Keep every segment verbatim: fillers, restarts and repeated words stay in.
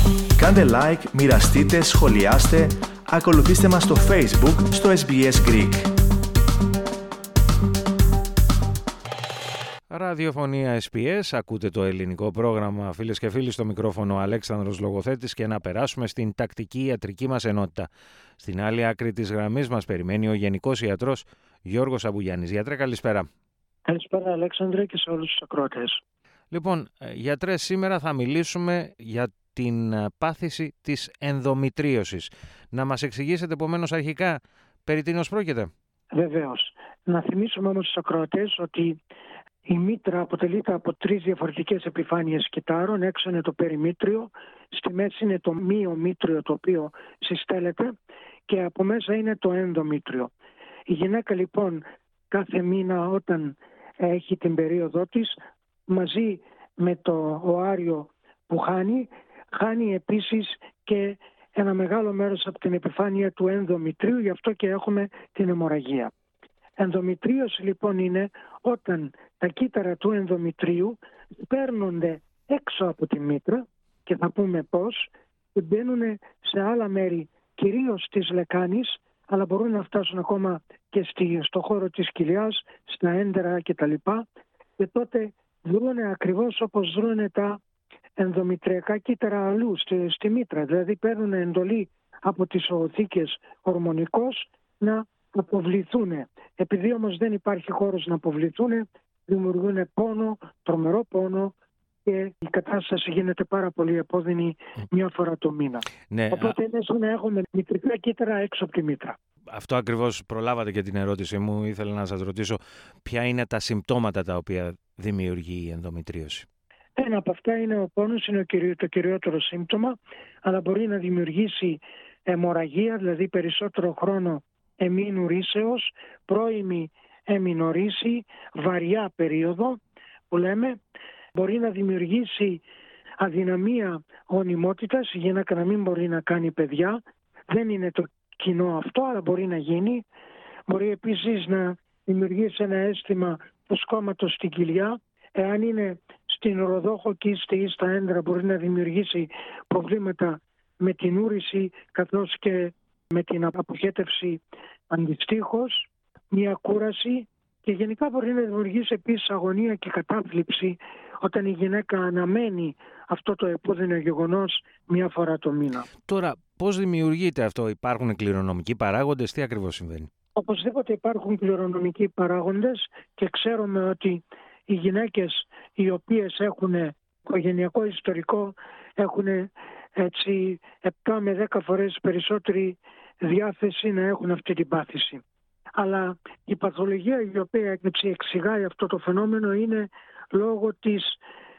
Κάντε like, μοιραστείτε, σχολιάστε, ακολουθήστε μας στο Facebook, στο ες μπι ες Greek. Ραδιοφωνία ες μπι ες, ακούτε το ελληνικό πρόγραμμα, φίλες και φίλοι, στο μικρόφωνο Αλέξανδρος Λογοθέτης, και να περάσουμε στην τακτική ιατρική μας ενότητα. Στην άλλη άκρη της γραμμής μας περιμένει ο Γενικός Ιατρός Γιώργος Αμπουγιάννης. Γιατρέ, καλησπέρα. Καλησπέρα, Αλέξανδρε, και σε όλους τους ακροατές. Λοιπόν, γιατρέ, σήμερα θα μιλήσουμε για την πάθηση της ενδομητρίωσης. Να μας εξηγήσετε επομένως αρχικά περί τίνος πρόκειται. Βεβαίως. Να θυμίσουμε όμως στους ακροατές ότι η μήτρα αποτελείται από τρεις διαφορετικές επιφάνειες κυττάρων. Έξω είναι το περιμήτριο, στη μέση είναι το μυομήτριο, το οποίο συστέλλεται, και από μέσα είναι το ενδομήτριο. Η γυναίκα λοιπόν κάθε μήνα, όταν έχει την περίοδό της, μαζί με το οάριο που χάνει, χάνει επίσης και ένα μεγάλο μέρος από την επιφάνεια του ενδομητρίου, γι' αυτό και έχουμε την αιμορραγία. Ενδομητρίωση λοιπόν είναι όταν τα κύτταρα του ενδομητρίου παίρνονται έξω από τη μήτρα, και θα πούμε πώς, και μπαίνουν σε άλλα μέρη, κυρίως της λεκάνης, αλλά μπορούν να φτάσουν ακόμα και στη, στο χώρο της κοιλιάς, στα έντερα κτλ. Και τότε δρούν ακριβώς όπως δρούν τα ενδομητριακά κύτταρα αλλού στη, στη μήτρα. Δηλαδή παίρνουν εντολή από τις οθήκες ορμονικός να αποβληθούν. Επειδή όμως δεν υπάρχει χώρος να αποβληθούν, δημιουργούν πόνο, τρομερό πόνο, και η κατάσταση γίνεται πάρα πολύ επώδυνη μια φορά το μήνα. Ναι, Οπότε είναι σαν να έχουμε μητρικά κύτταρα έξω από τη μήτρα. Αυτό ακριβώς προλάβατε και την ερώτηση μου. Ήθελα να σας ρωτήσω ποια είναι τα συμπτώματα τα οποία δημιουργεί η ενδομητρίωση. Ένα από αυτά είναι ο πόνος, είναι το κυριότερο σύμπτωμα, αλλά μπορεί να δημιουργήσει αιμορραγία, δηλαδή περισσότερο χρόνο εμήνου ρήσεως, πρώιμη εμινορίση, βαριά περίοδο που λέμε. Μπορεί να δημιουργήσει αδυναμία γονιμότητας, η γυναίκα να μην μπορεί να κάνει παιδιά. Δεν είναι το κοινό αυτό, αλλά μπορεί να γίνει. Μπορεί επίσης να δημιουργήσει ένα αίσθημα φουσκώματος στην κοιλιά. Εάν είναι στην οροδόχο κίστη ή στα έντρα, μπορεί να δημιουργήσει προβλήματα με την ούρηση, καθώς και με την αποχέτευση αντιστοίχως, μια κούραση, και γενικά μπορεί να δημιουργήσει επίσης αγωνία και κατάθλιψη όταν η γυναίκα αναμένει αυτό το επώδυνο γεγονός μια φορά το μήνα. Τώρα, πώς δημιουργείται αυτό? Υπάρχουν κληρονομικοί παράγοντες? Τι ακριβώς συμβαίνει? Οπωσδήποτε υπάρχουν κληρονομικοί παράγοντες, και ξέρουμε ότι οι γυναίκες οι οποίες έχουν οικογενειακό ιστορικό έχουν έτσι επτά με δέκα φορές περισσότερη διάθεση να έχουν αυτή την πάθηση. Αλλά η παθολογία η οποία εξηγάει αυτό το φαινόμενο είναι λόγω της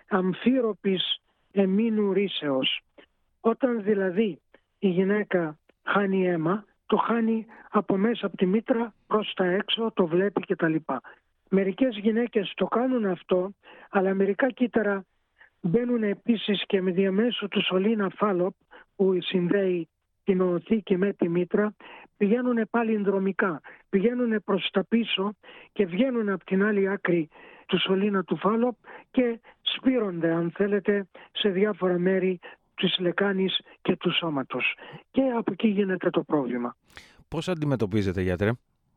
αμφίροπης εμήνου ρήσεως. Όταν δηλαδή η γυναίκα χάνει αίμα, το χάνει από μέσα από τη μήτρα προς τα έξω, το βλέπει κτλ. Μερικές γυναίκες το κάνουν αυτό, αλλά μερικά κύτταρα μπαίνουν επίσης και με διαμέσου του σωλήνα φάλοπ, που συνδέει την οθήκη με τη μήτρα, πηγαίνουν παλινδρομικά, πηγαίνουν προς τα πίσω και βγαίνουν από την άλλη άκρη του σωλήνα του φάλοπ και σπείρονται, αν θέλετε, σε διάφορα μέρη της λεκάνης και του σώματος. Και από εκεί γίνεται το πρόβλημα. Πώς αντιμετωπίζετε, γιατρέ?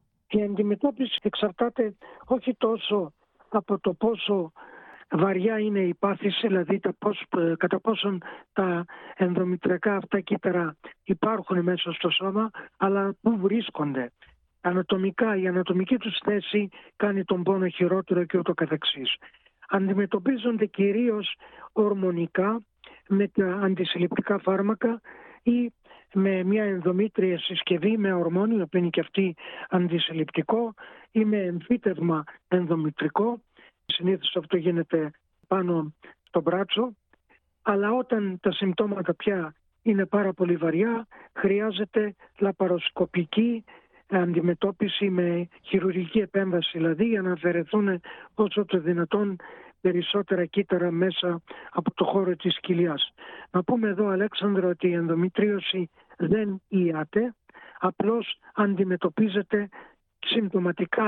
Η αντιμετώπιση εξαρτάται όχι τόσο από το πόσο βαριά είναι η πάθηση, δηλαδή τα πώς, κατά πόσον τα ενδομητριακά αυτά κύτταρα υπάρχουν μέσα στο σώμα, αλλά πού βρίσκονται. Ανατομικά, η ανατομική τους θέση κάνει τον πόνο χειρότερο και ούτω καθεξής. Αντιμετωπίζονται κυρίως ορμονικά, με τα αντισυλληπτικά φάρμακα ή με μια ενδομήτρια συσκευή με ορμόνιο, που είναι και αυτή αντισυλληπτικό, ή με εμφύτευμα ενδομητρικό. Συνήθως αυτό γίνεται πάνω στο μπράτσο. Αλλά όταν τα συμπτώματα πια είναι πάρα πολύ βαριά, χρειάζεται λαπαροσκοπική αντιμετώπιση με χειρουργική επέμβαση, δηλαδή, για να αφαιρεθούν όσο το δυνατόν περισσότερα κύτταρα μέσα από το χώρο της κοιλιάς. Να πούμε εδώ, Αλέξανδρο, ότι η ενδομητρίωση δεν ιάται, απλώς αντιμετωπίζεται συμπτωματικά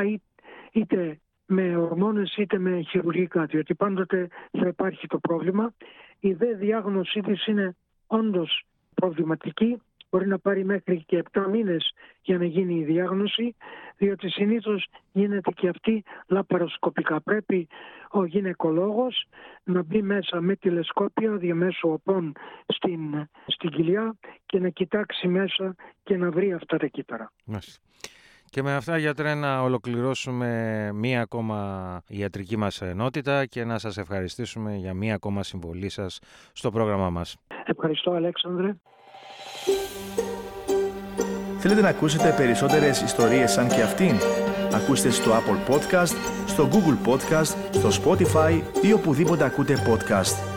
είτε με ορμόνες είτε με χειρουργικά, διότι πάντοτε θα υπάρχει το πρόβλημα. Η δε διάγνωσή της είναι όντως προβληματική. Μπορεί να πάρει μέχρι και επτά μήνες για να γίνει η διάγνωση, διότι συνήθως γίνεται και αυτή λαπαροσκοπικά. Πρέπει ο γυναικολόγος να μπει μέσα με τηλεσκόπια διαμέσου οπών στην, στην κοιλιά και να κοιτάξει μέσα και να βρει αυτά τα κύτταρα. Μάλιστα. Και με αυτά, γιατρέ, να ολοκληρώσουμε μία ακόμα ιατρική μας ενότητα και να σας ευχαριστήσουμε για μία ακόμα συμβολή σας στο πρόγραμμά μας. Ευχαριστώ, Αλέξανδρε. Θέλετε να ακούσετε περισσότερες ιστορίες σαν και αυτήν? Ακούστε στο Apple Podcast, στο Google Podcast, στο Spotify ή οπουδήποτε ακούτε podcast.